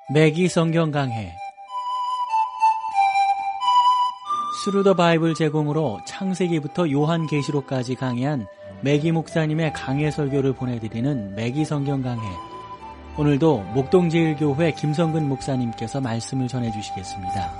매기 성경 강해 스루 더 바이블 제공으로 창세기부터 요한계시록까지 강해한 매기 목사님의 강해 설교를 보내드리는 매기 성경 강해. 오늘도 목동제일교회 김성근 목사님께서 말씀을 전해주시겠습니다.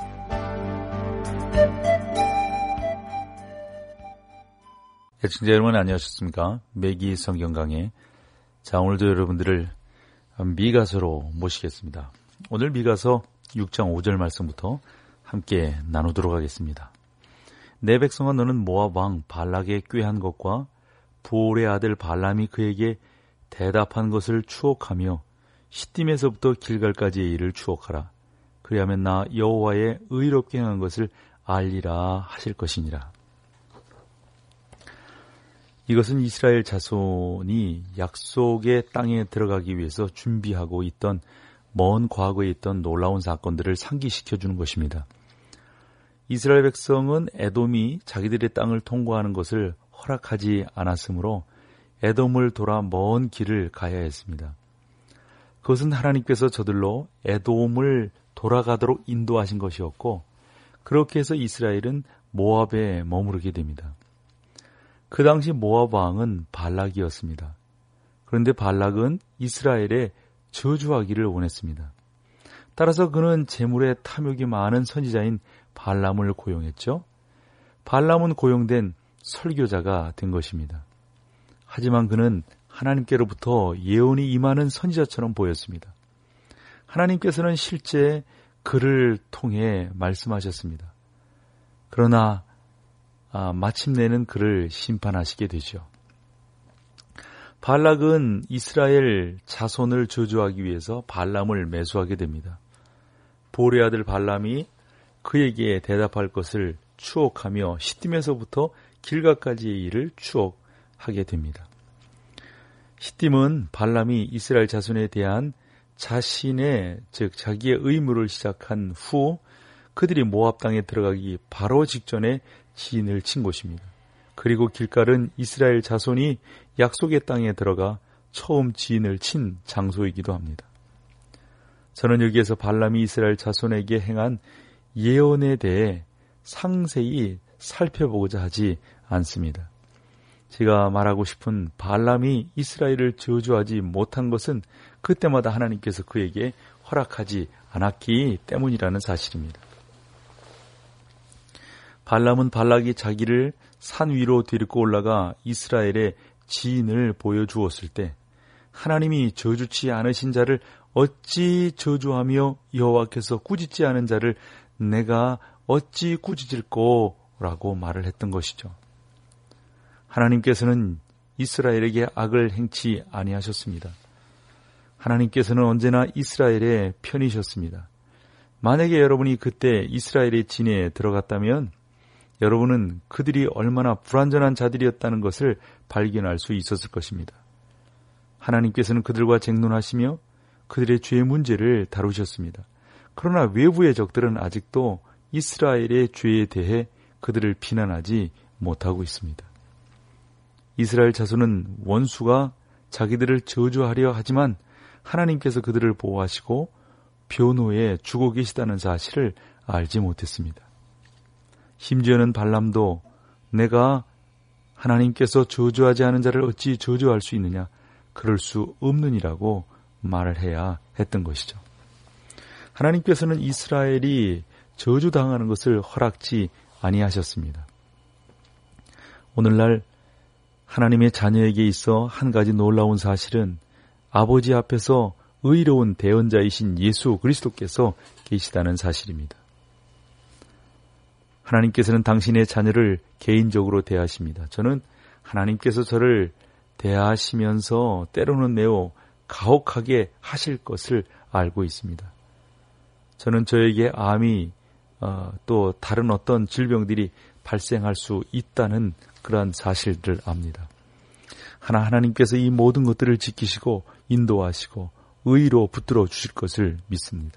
애청자 여러분 안녕하셨습니까? 매기 성경 강해. 자, 오늘도 여러분들을 미가서로 모시겠습니다. 오늘 미가서 6장 5절 말씀부터 함께 나누도록 하겠습니다. 내 백성아, 너는 모압 왕 발락의 꾀한 것과 부올의 아들 발람이 그에게 대답한 것을 추억하며 시딤에서부터 길갈까지의 일을 추억하라. 그리하면 나 여호와의 의롭게 행한 것을 알리라 하실 것이니라. 이것은 이스라엘 자손이 약속의 땅에 들어가기 위해서 준비하고 있던 먼 과거에 있던 놀라운 사건들을 상기시켜주는 것입니다. 이스라엘 백성은 에돔이 자기들의 땅을 통과하는 것을 허락하지 않았으므로 에돔을 돌아 먼 길을 가야 했습니다. 그것은 하나님께서 저들로 에돔을 돌아가도록 인도하신 것이었고, 그렇게 해서 이스라엘은 모압에 머무르게 됩니다. 그 당시 모압 왕은 발락이었습니다. 그런데 발락은 이스라엘에 저주하기를 원했습니다. 따라서 그는 재물에 탐욕이 많은 선지자인 발람을 고용했죠. 발람은 고용된 설교자가 된 것입니다. 하지만 그는 하나님께로부터 예언이 임하는 선지자처럼 보였습니다. 하나님께서는 실제 그를 통해 말씀하셨습니다. 그러나 마침내는 그를 심판하시게 되죠. 발락은 이스라엘 자손을 저주하기 위해서 발람을 매수하게 됩니다. 보레 아들 발람이 그에게 대답할 것을 추억하며 시딤에서부터 길가까지의 일을 추억하게 됩니다. 시딤은 발람이 이스라엘 자손에 대한 자신의, 즉 자기의 의무를 시작한 후 그들이 모압 땅에 들어가기 바로 직전에 진을 친 곳입니다. 그리고 길갈은 이스라엘 자손이 약속의 땅에 들어가 처음 진을 친 장소이기도 합니다. 저는 여기에서 발람이 이스라엘 자손에게 행한 예언에 대해 상세히 살펴보고자 하지 않습니다. 제가 말하고 싶은 발람이 이스라엘을 저주하지 못한 것은 그때마다 하나님께서 그에게 허락하지 않았기 때문이라는 사실입니다. 발람은 발락이 자기를 산 위로 데리고 올라가 이스라엘의 지인을 보여주었을 때 하나님이 저주치 않으신 자를 어찌 저주하며 여호와께서 꾸짖지 않은 자를 내가 어찌 꾸짖을꼬 라고 말을 했던 것이죠. 하나님께서는 이스라엘에게 악을 행치 아니하셨습니다. 하나님께서는 언제나 이스라엘의 편이셨습니다. 만약에 여러분이 그때 이스라엘의 진에 들어갔다면 여러분은 그들이 얼마나 불완전한 자들이었다는 것을 발견할 수 있었을 것입니다. 하나님께서는 그들과 쟁론하시며 그들의 죄의 문제를 다루셨습니다. 그러나 외부의 적들은 아직도 이스라엘의 죄에 대해 그들을 비난하지 못하고 있습니다. 이스라엘 자손은 원수가 자기들을 저주하려 하지만 하나님께서 그들을 보호하시고 변호에 주고 계시다는 사실을 알지 못했습니다. 심지어는 발람도 내가 하나님께서 저주하지 않은 자를 어찌 저주할 수 있느냐, 그럴 수 없느니라고 말을 해야 했던 것이죠. 하나님께서는 이스라엘이 저주당하는 것을 허락지 아니하셨습니다. 오늘날 하나님의 자녀에게 있어 한 가지 놀라운 사실은 아버지 앞에서 의로운 대언자이신 예수 그리스도께서 계시다는 사실입니다. 하나님께서는 당신의 자녀를 개인적으로 대하십니다. 저는 하나님께서 저를 대하시면서 때로는 매우 가혹하게 하실 것을 알고 있습니다. 저는 저에게 암이 또 다른 어떤 질병들이 발생할 수 있다는 그러한 사실들을 압니다. 하나님께서 이 모든 것들을 지키시고 인도하시고 의로 붙들어 주실 것을 믿습니다.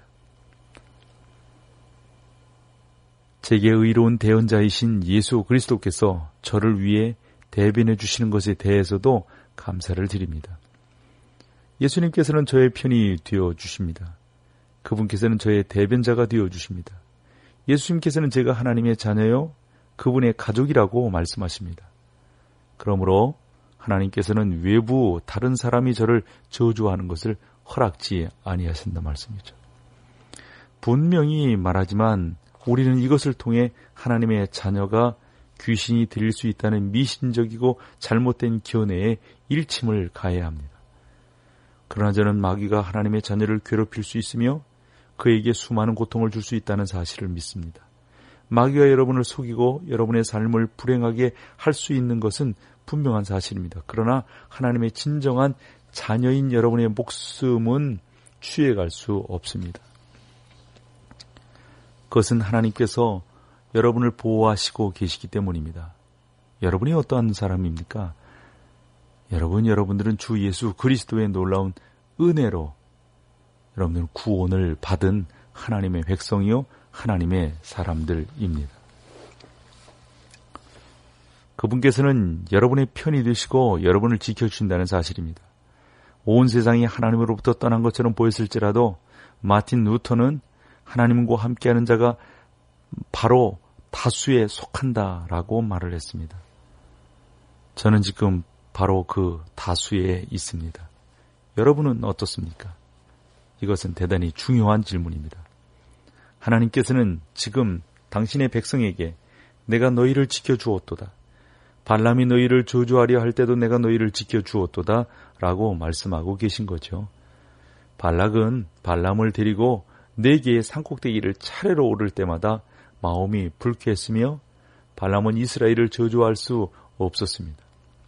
제게 의로운 대언자이신 예수 그리스도께서 저를 위해 대변해 주시는 것에 대해서도 감사를 드립니다. 예수님께서는 저의 편이 되어 주십니다. 그분께서는 저의 대변자가 되어주십니다. 예수님께서는 제가 하나님의 자녀요, 그분의 가족이라고 말씀하십니다. 그러므로 하나님께서는 외부 다른 사람이 저를 저주하는 것을 허락지 아니하신다 말씀이죠. 분명히 말하지만 우리는 이것을 통해 하나님의 자녀가 귀신이 들릴 수 있다는 미신적이고 잘못된 견해에 일침을 가해야 합니다. 그러나 저는 마귀가 하나님의 자녀를 괴롭힐 수 있으며 그에게 수많은 고통을 줄 수 있다는 사실을 믿습니다. 마귀가 여러분을 속이고 여러분의 삶을 불행하게 할 수 있는 것은 분명한 사실입니다. 그러나 하나님의 진정한 자녀인 여러분의 목숨은 취해갈 수 없습니다. 그것은 하나님께서 여러분을 보호하시고 계시기 때문입니다. 여러분이 어떠한 사람입니까? 여러분들은 주 예수 그리스도의 놀라운 은혜로 여러분들은 구원을 받은 하나님의 백성이요 하나님의 사람들입니다. 그분께서는 여러분의 편이 되시고 여러분을 지켜주신다는 사실입니다. 온 세상이 하나님으로부터 떠난 것처럼 보였을지라도 마틴 루터는 하나님과 함께하는 자가 바로 다수에 속한다라고 말을 했습니다. 저는 지금 바로 그 다수에 있습니다. 여러분은 어떻습니까? 이것은 대단히 중요한 질문입니다. 하나님께서는 지금 당신의 백성에게 내가 너희를 지켜주었도다. 발람이 너희를 저주하려 할 때도 내가 너희를 지켜주었도다 라고 말씀하고 계신 거죠. 발락은 발람을 데리고 4개의 산꼭대기를 차례로 오를 때마다 마음이 불쾌했으며 발람은 이스라엘을 저주할 수 없었습니다.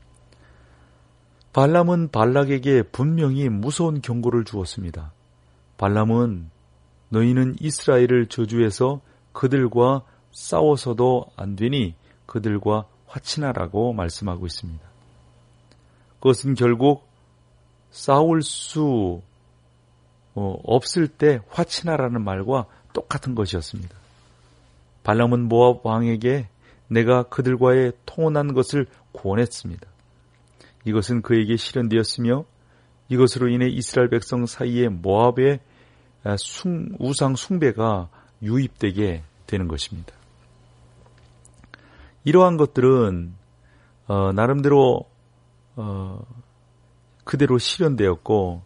발람은 발락에게 분명히 무서운 경고를 주었습니다. 발람은 너희는 이스라엘을 저주해서 그들과 싸워서도 안 되니 그들과 화친하라고 말씀하고 있습니다. 그것은 결국 싸울 수 없을 때 화친하라는 말과 똑같은 것이었습니다. 발람은 모압 왕에게 내가 그들과의 통혼한 것을 권했습니다. 이것은 그에게 실현되었으며 이것으로 인해 이스라엘 백성 사이에 모압의 우상 숭배가 유입되게 되는 것입니다. 이러한 것들은 나름대로 그대로 실현되었고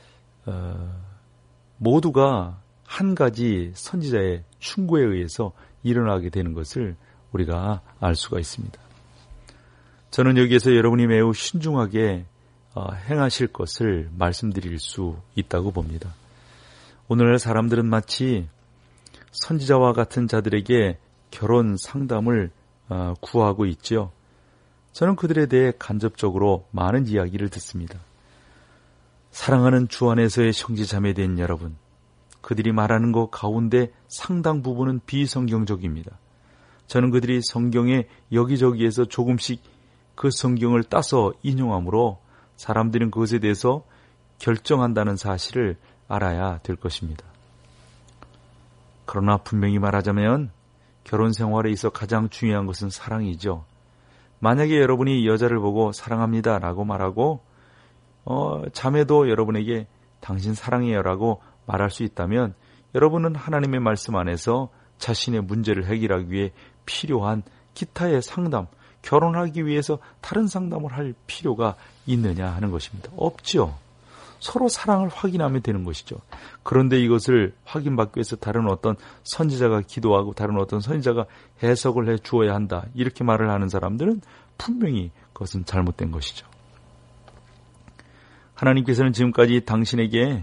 모두가 한 가지 선지자의 충고에 의해서 일어나게 되는 것을 우리가 알 수가 있습니다. 저는 여기에서 여러분이 매우 신중하게 행하실 것을 말씀드릴 수 있다고 봅니다. 오늘날 사람들은 마치 선지자와 같은 자들에게 결혼 상담을 구하고 있죠. 저는 그들에 대해 간접적으로 많은 이야기를 듣습니다. 사랑하는 주 안에서의 형제자매된 여러분, 그들이 말하는 것 가운데 상당 부분은 비성경적입니다. 저는 그들이 성경의 여기저기에서 조금씩 그 성경을 따서 인용하므로 사람들은 그것에 대해서 결정한다는 사실을 알아야 될 것입니다. 그러나 분명히 말하자면 결혼 생활에 있어 가장 중요한 것은 사랑이죠. 만약에 여러분이 여자를 보고 사랑합니다 라고 말하고 자매도 여러분에게 당신 사랑해요 라고 말할 수 있다면 여러분은 하나님의 말씀 안에서 자신의 문제를 해결하기 위해 필요한 기타의 상담, 결혼하기 위해서 다른 상담을 할 필요가 있느냐 하는 것입니다. 없죠. 서로 사랑을 확인하면 되는 것이죠. 그런데 이것을 확인받기 위해서 다른 어떤 선지자가 기도하고 다른 어떤 선지자가 해석을 해 주어야 한다. 이렇게 말을 하는 사람들은 분명히 그것은 잘못된 것이죠. 하나님께서는 지금까지 당신에게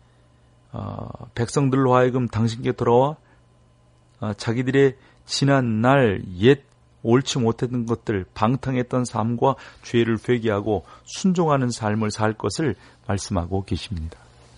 백성들로 하여금 당신께 돌아와 자기들의 지난 날 옛 옳지 못했던 것들, 방탕했던 삶과 죄를 회개하고 순종하는 삶을 살 것을 말씀하고 계십니다.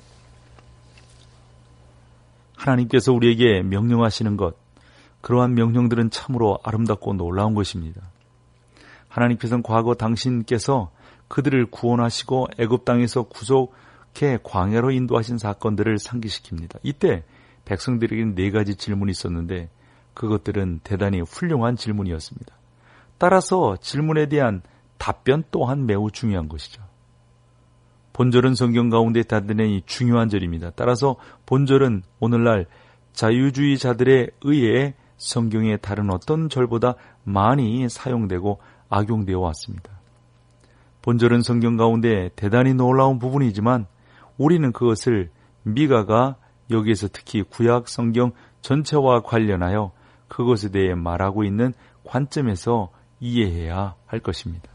하나님께서 우리에게 명령하시는 것, 그러한 명령들은 참으로 아름답고 놀라운 것입니다. 하나님께서는 과거 당신께서 그들을 구원하시고 애굽 땅에서 구속해 광야로 인도하신 사건들을 상기시킵니다. 이때 백성들에게는 4가지 질문이 있었는데 그것들은 대단히 훌륭한 질문이었습니다. 따라서 질문에 대한 답변 또한 매우 중요한 것이죠. 본절은 성경 가운데 대단히 중요한 절입니다. 따라서 본절은 오늘날 자유주의자들에 의해 성경의 다른 어떤 절보다 많이 사용되고 악용되어 왔습니다. 본절은 성경 가운데 대단히 놀라운 부분이지만 우리는 그것을 미가가 여기에서 특히 구약 성경 전체와 관련하여 그것에 대해 말하고 있는 관점에서 이해해야 할 것입니다.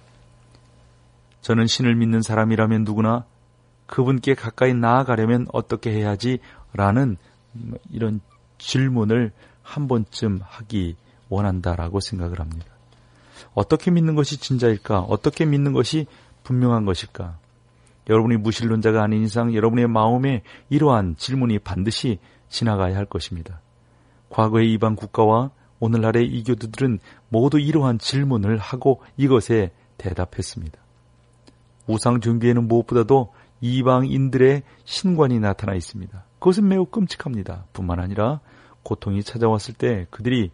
저는 신을 믿는 사람이라면 누구나 그분께 가까이 나아가려면 어떻게 해야지? 라는 이런 질문을 한 번쯤 하기 원한다라고 생각을 합니다. 어떻게 믿는 것이 진짜일까? 어떻게 믿는 것이 분명한 것일까? 여러분이 무신론자가 아닌 이상 여러분의 마음에 이러한 질문이 반드시 지나가야 할 것입니다. 과거의 이방 국가와 오늘날의 이교도들은 모두 이러한 질문을 하고 이것에 대답했습니다. 우상 종교에는 무엇보다도 이방인들의 신관이 나타나 있습니다. 그것은 매우 끔찍합니다. 뿐만 아니라 고통이 찾아왔을 때 그들이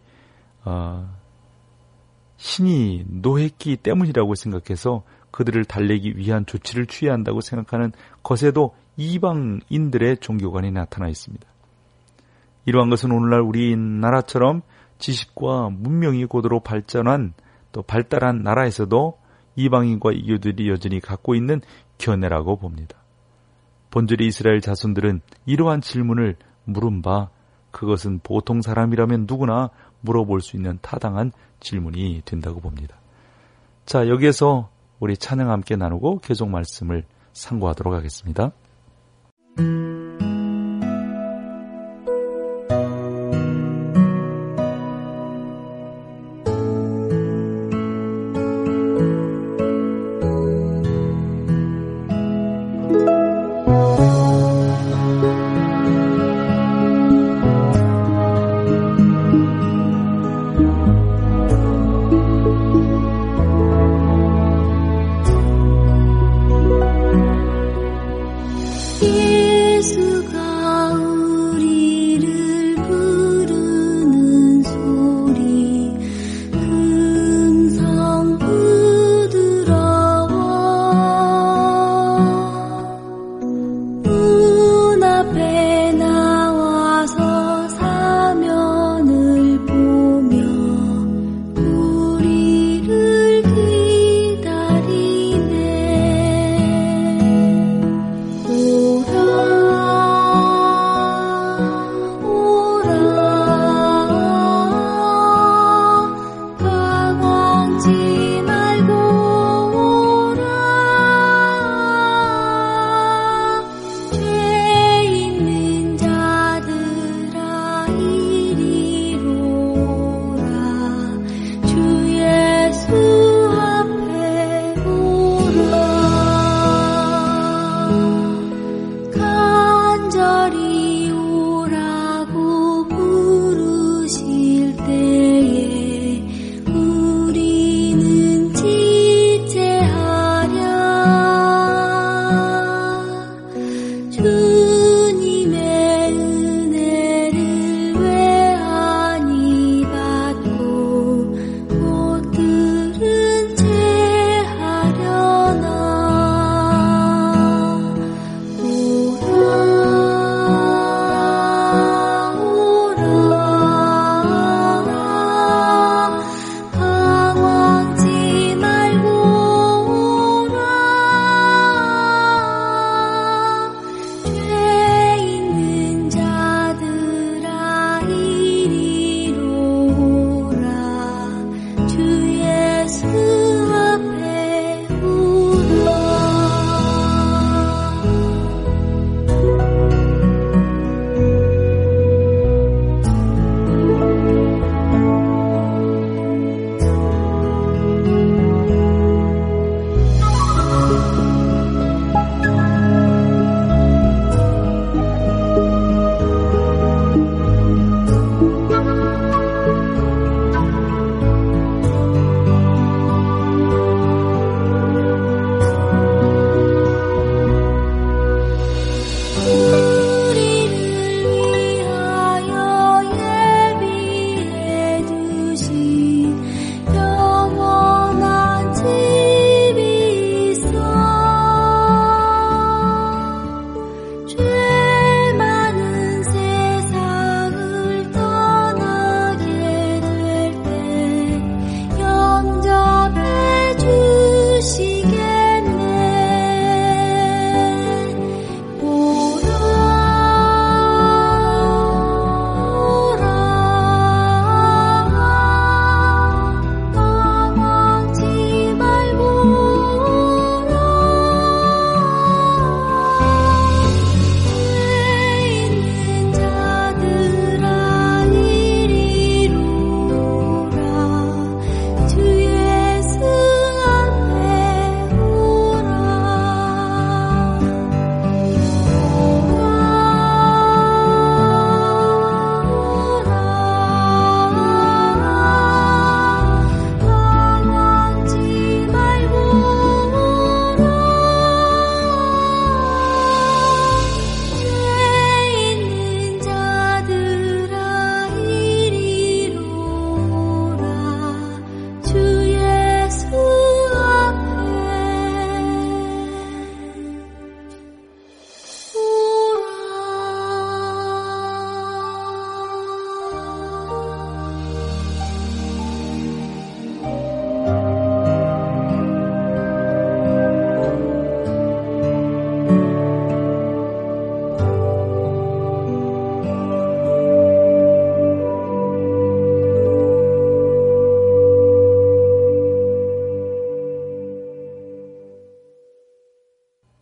신이 노했기 때문이라고 생각해서 그들을 달래기 위한 조치를 취해야 한다고 생각하는 것에도 이방인들의 종교관이 나타나 있습니다. 이러한 것은 오늘날 우리나라처럼 지식과 문명이 고도로 발전한 또 발달한 나라에서도 이방인과 이교들이 여전히 갖고 있는 견해라고 봅니다. 본절의 이스라엘 자손들은 이러한 질문을 물은 바 그것은 보통 사람이라면 누구나 물어볼 수 있는 타당한 질문이 된다고 봅니다. 자, 여기에서 우리 찬양 함께 나누고 계속 말씀을 상고하도록 하겠습니다.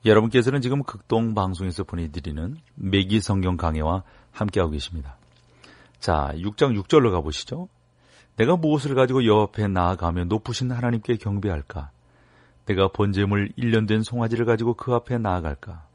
여러분께서는 지금 극동방송에서 보내드리는 매기 성경 강해와 함께하고 계십니다. 자, 6장 6절로 가보시죠. 내가 무엇을 가지고 여호와 앞에 나아가며 높으신 하나님께 경배할까? 내가 번제물 1년 된 송아지를 가지고 그 앞에 나아갈까?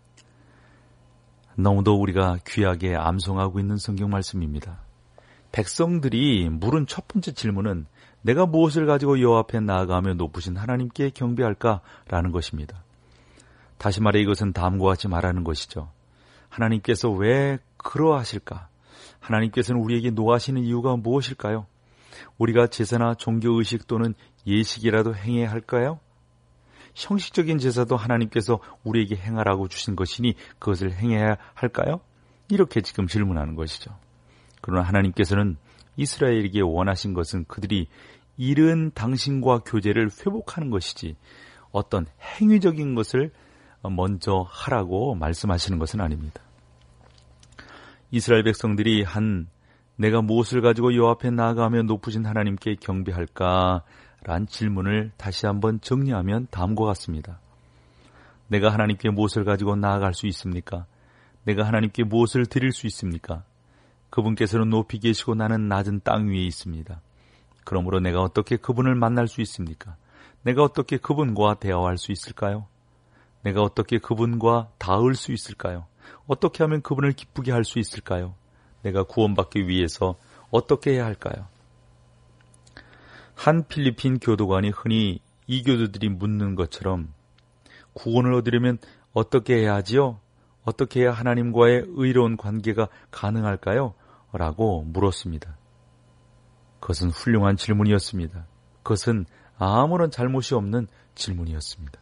너무도 우리가 귀하게 암송하고 있는 성경 말씀입니다. 백성들이 물은 첫 번째 질문은 내가 무엇을 가지고 여호와 앞에 나아가며 높으신 하나님께 경배할까? 라는 것입니다. 다시 말해 이것은 다음과 같이 말하는 것이죠. 하나님께서 왜 그러하실까? 하나님께서는 우리에게 노하시는 이유가 무엇일까요? 우리가 제사나 종교의식 또는 예식이라도 행해야 할까요? 형식적인 제사도 하나님께서 우리에게 행하라고 주신 것이니 그것을 행해야 할까요? 이렇게 지금 질문하는 것이죠. 그러나 하나님께서는 이스라엘에게 원하신 것은 그들이 잃은 당신과 교제를 회복하는 것이지 어떤 행위적인 것을 먼저 하라고 말씀하시는 것은 아닙니다. 이스라엘 백성들이 내가 무엇을 가지고 여호와 앞에 나아가며 높으신 하나님께 경배할까? 란 질문을 다시 한번 정리하면 다음과 같습니다. 내가 하나님께 무엇을 가지고 나아갈 수 있습니까? 내가 하나님께 무엇을 드릴 수 있습니까? 그분께서는 높이 계시고 나는 낮은 땅 위에 있습니다. 그러므로 내가 어떻게 그분을 만날 수 있습니까? 내가 어떻게 그분과 대화할 수 있을까요? 내가 어떻게 그분과 닿을 수 있을까요? 어떻게 하면 그분을 기쁘게 할 수 있을까요? 내가 구원받기 위해서 어떻게 해야 할까요? 한 필리핀 교도관이 흔히 이 교도들이 묻는 것처럼 구원을 얻으려면 어떻게 해야 하지요? 어떻게 해야 하나님과의 의로운 관계가 가능할까요? 라고 물었습니다. 그것은 훌륭한 질문이었습니다. 그것은 아무런 잘못이 없는 질문이었습니다.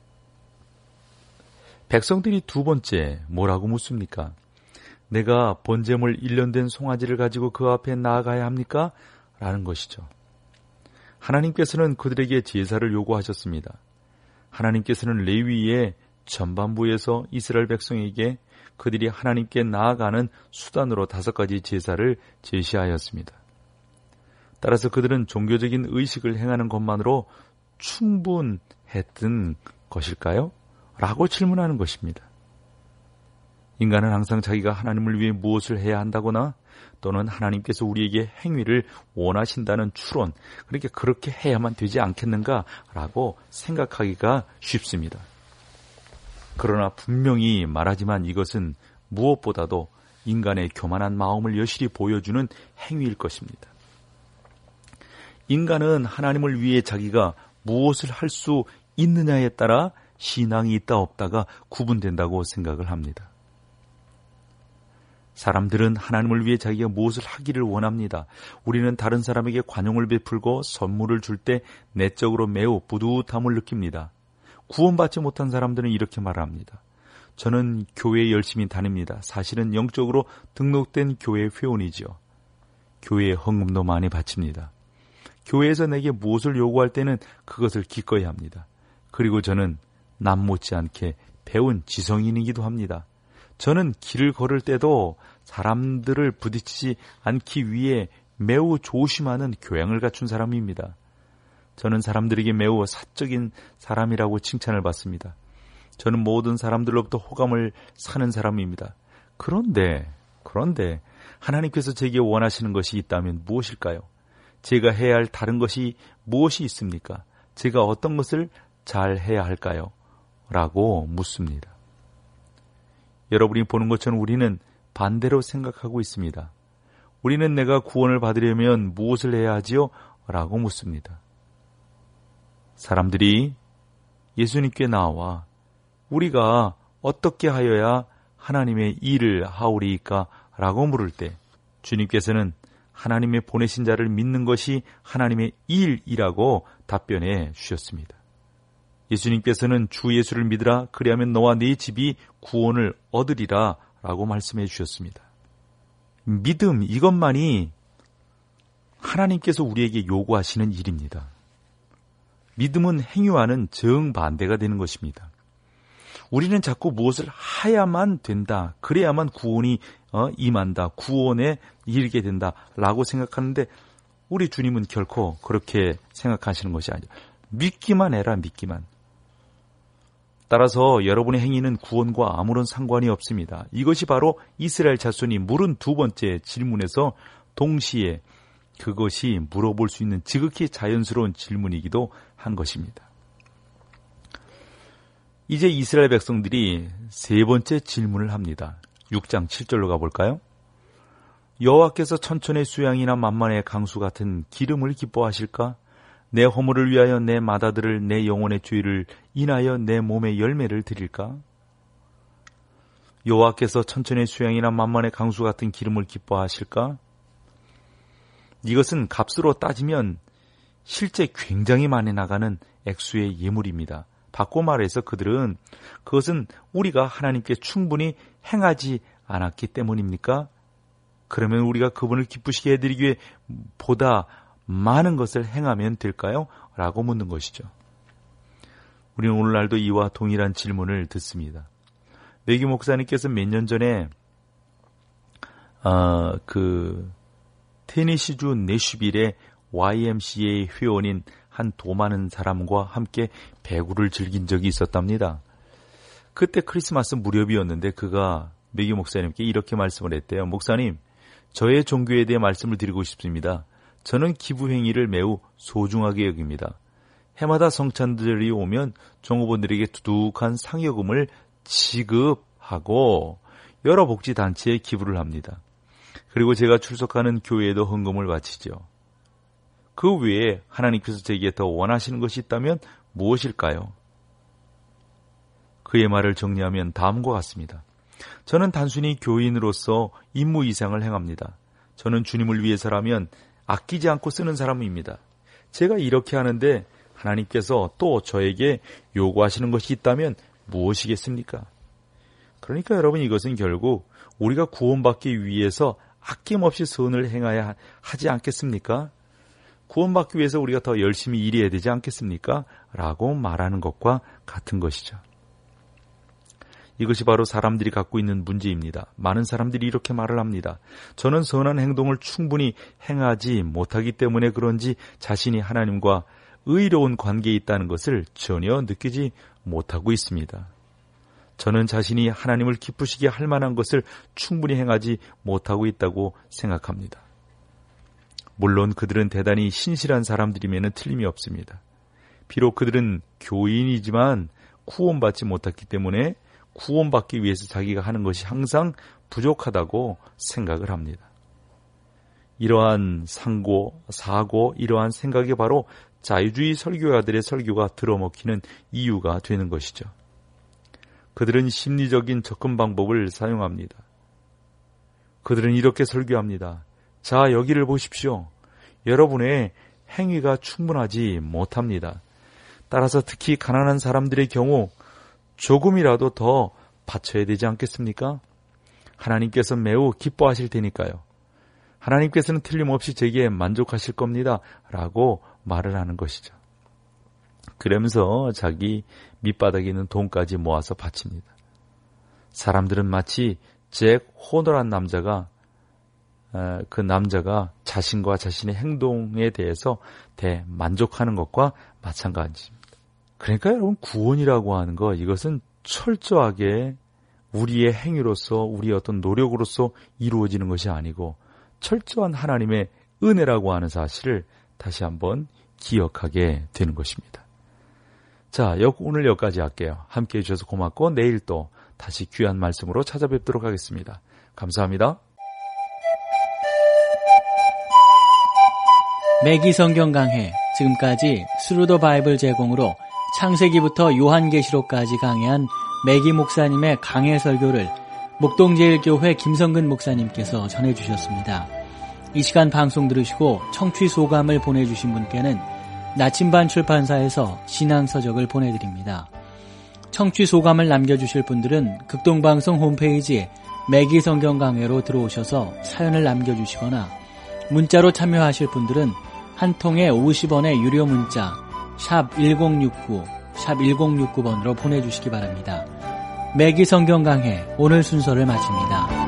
백성들이 두 번째 뭐라고 묻습니까? 내가 번제물 1년 된 송아지를 가지고 그 앞에 나아가야 합니까? 라는 것이죠. 하나님께서는 그들에게 제사를 요구하셨습니다. 하나님께서는 레위의 전반부에서 이스라엘 백성에게 그들이 하나님께 나아가는 수단으로 5가지 제사를 제시하였습니다. 따라서 그들은 종교적인 의식을 행하는 것만으로 충분했던 것일까요? 라고 질문하는 것입니다. 인간은 항상 자기가 하나님을 위해 무엇을 해야 한다거나 또는 하나님께서 우리에게 행위를 원하신다는 추론, 그러니까 그렇게 해야만 되지 않겠는가라고 생각하기가 쉽습니다. 그러나 분명히 말하지만 이것은 무엇보다도 인간의 교만한 마음을 여실히 보여주는 행위일 것입니다. 인간은 하나님을 위해 자기가 무엇을 할 수 있느냐에 따라 신앙이 있다 없다가 구분된다고 생각을 합니다. 사람들은 하나님을 위해 자기가 무엇을 하기를 원합니다. 우리는 다른 사람에게 관용을 베풀고 선물을 줄 때 내적으로 매우 뿌듯함을 느낍니다. 구원받지 못한 사람들은 이렇게 말합니다. 저는 교회에 열심히 다닙니다. 사실은 영적으로 등록된 교회 회원이죠. 교회에 헌금도 많이 바칩니다. 교회에서 내게 무엇을 요구할 때는 그것을 기꺼이 합니다. 그리고 저는 남 못지않게 배운 지성인이기도 합니다. 저는 길을 걸을 때도 사람들을 부딪히지 않기 위해 매우 조심하는 교양을 갖춘 사람입니다. 저는 사람들에게 매우 사적인 사람이라고 칭찬을 받습니다. 저는 모든 사람들로부터 호감을 사는 사람입니다. 그런데 하나님께서 제게 원하시는 것이 있다면 무엇일까요? 제가 해야 할 다른 것이 무엇이 있습니까? 제가 어떤 것을 잘 해야 할까요? 라고 묻습니다. 여러분이 보는 것처럼 우리는 반대로 생각하고 있습니다. 우리는 내가 구원을 받으려면 무엇을 해야 하지요? 라고 묻습니다. 사람들이 예수님께 나와 우리가 어떻게 하여야 하나님의 일을 하오리이까? 라고 물을 때 주님께서는 하나님의 보내신 자를 믿는 것이 하나님의 일이라고 답변해 주셨습니다. 예수님께서는 주 예수를 믿으라 그리하면 너와 네 집이 구원을 얻으리라 라고 말씀해 주셨습니다. 믿음 이것만이 하나님께서 우리에게 요구하시는 일입니다. 믿음은 행위와는 정반대가 되는 것입니다. 우리는 자꾸 무엇을 해야만 된다. 그래야만 구원이 임한다. 구원에 이르게 된다. 라고 생각하는데 우리 주님은 결코 그렇게 생각하시는 것이 아니죠. 믿기만 해라. 믿기만. 따라서 여러분의 행위는 구원과 아무런 상관이 없습니다. 이것이 바로 이스라엘 자손이 물은 두 번째 질문에서 동시에 그것이 물어볼 수 있는 지극히 자연스러운 질문이기도 한 것입니다. 이제 이스라엘 백성들이 세 번째 질문을 합니다. 6장 7절로 가볼까요? 여호와께서 천천의 수양이나 만만의 강수 같은 기름을 기뻐하실까? 내 허물을 위하여 내 마다들을 내 영혼의 죄를 인하여 내 몸의 열매를 드릴까? 여호와께서 천천의 수양이나 만만의 강수 같은 기름을 기뻐하실까? 이것은 값으로 따지면 실제 굉장히 많이 나가는 액수의 예물입니다. 바꿔 말해서 그것은 우리가 하나님께 충분히 행하지 않았기 때문입니까? 그러면 우리가 그분을 기쁘시게 해드리기 위해 보다 많은 것을 행하면 될까요? 라고 묻는 것이죠. 우리는 오늘날도 이와 동일한 질문을 듣습니다. 매기 목사님께서 몇 년 전에 테네시주 내슈빌의 YMCA 회원인 한 도많은 사람과 함께 배구를 즐긴 적이 있었답니다. 그때 크리스마스 무렵이었는데 그가 매기 목사님께 이렇게 말씀을 했대요. 목사님, 저의 종교에 대해 말씀을 드리고 싶습니다. 저는 기부 행위를 매우 소중하게 여깁니다. 해마다 성찬들이 오면 종업원들에게 두둑한 상여금을 지급하고 여러 복지단체에 기부를 합니다. 그리고 제가 출석하는 교회에도 헌금을 바치죠. 그 외에 하나님께서 제게 더 원하시는 것이 있다면 무엇일까요? 그의 말을 정리하면 다음과 같습니다. 저는 단순히 교인으로서 임무 이상을 행합니다. 저는 주님을 위해서라면 아끼지 않고 쓰는 사람입니다. 제가 이렇게 하는데 하나님께서 또 저에게 요구하시는 것이 있다면 무엇이겠습니까? 그러니까 여러분, 이것은 결국 우리가 구원받기 위해서 아낌없이 선을 행해야 하지 않겠습니까? 구원받기 위해서 우리가 더 열심히 일해야 되지 않겠습니까? 라고 말하는 것과 같은 것이죠. 이것이 바로 사람들이 갖고 있는 문제입니다. 많은 사람들이 이렇게 말을 합니다. 저는 선한 행동을 충분히 행하지 못하기 때문에 그런지 자신이 하나님과 의로운 관계에 있다는 것을 전혀 느끼지 못하고 있습니다. 저는 자신이 하나님을 기쁘시게 할 만한 것을 충분히 행하지 못하고 있다고 생각합니다. 물론 그들은 대단히 신실한 사람들이면 틀림이 없습니다. 비록 그들은 교인이지만 구원받지 못했기 때문에 구원받기 위해서 자기가 하는 것이 항상 부족하다고 생각을 합니다. 이러한 사고, 이러한 생각이 바로 자유주의 설교가들의 설교가 들어먹히는 이유가 되는 것이죠. 그들은 심리적인 접근 방법을 사용합니다. 그들은 이렇게 설교합니다. 자, 여기를 보십시오. 여러분의 행위가 충분하지 못합니다. 따라서 특히 가난한 사람들의 경우 조금이라도 더 바쳐야 되지 않겠습니까? 하나님께서 매우 기뻐하실 테니까요. 하나님께서는 틀림없이 제게 만족하실 겁니다. 라고 말을 하는 것이죠. 그러면서 자기 밑바닥에 있는 돈까지 모아서 바칩니다. 사람들은 마치 잭 호너란 남자가 그 남자가 자신과 자신의 행동에 대해서 대만족하는 것과 마찬가지입니다. 그러니까 여러분, 구원이라고 하는 것, 이것은 철저하게 우리의 행위로서, 우리의 어떤 노력으로서 이루어지는 것이 아니고 철저한 하나님의 은혜라고 하는 사실을 다시 한번 기억하게 되는 것입니다. 자, 오늘 여기까지 할게요. 함께해 주셔서 고맙고 내일 또 다시 귀한 말씀으로 찾아뵙도록 하겠습니다. 감사합니다. 매기 성경 강해, 지금까지 스루 더 바이블 제공으로 창세기부터 요한계시록까지 강해한 매기 목사님의 강해 설교를 목동제일교회 김성근 목사님께서 전해주셨습니다. 이 시간 방송 들으시고 청취 소감을 보내주신 분께는 나침반 출판사에서 신앙서적을 보내드립니다. 청취 소감을 남겨주실 분들은 극동방송 홈페이지 매기 성경 강해로 들어오셔서 사연을 남겨주시거나 문자로 참여하실 분들은 한 통에 50원의 유료 문자 샵 1069, 샵 1069번으로 보내주시기 바랍니다. 매기 성경 강해 오늘 순서를 마칩니다.